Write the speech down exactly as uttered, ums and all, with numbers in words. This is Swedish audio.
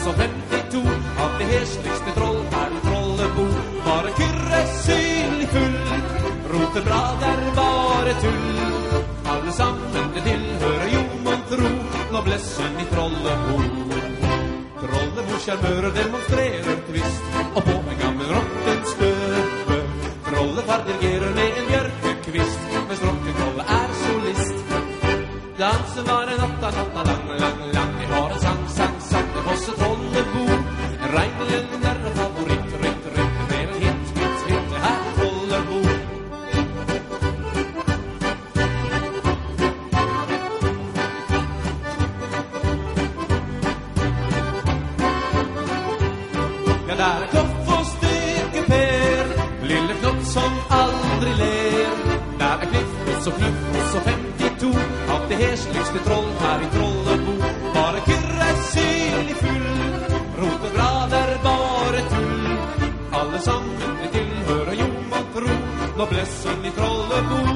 så femtito av det hesligste troll her i Trollebo. Bare Kyrre synlig full, Rotebra der bare tull. Alle sammen det tilhører jo man tro, noblessen i Trollebo. Trollebo kjærmører demonstrerer tvist, og på en gammel rottens støve. Trollefar dirigerer med en bjørkekvist, mens rockentrollet er solist. Dansen var en natta, natta, lang, lang, lang. Vi har en sang, sang, sang, det hosse Trollebo. En regnelig der er favoritt, ritt, ritt. Det er en hit, hit, hit, det her Trollebo. Ja, der er Kloff og Stekeper, lille Knott som aldri ler. Der er Kniffos og Knuffos og femtito av det hesligste troll her i Trollebo. Bare Kyrre synlig full, Rotebra der bare tull. Alle sammen det tilhører jo man tro, noblessen i Trollebo.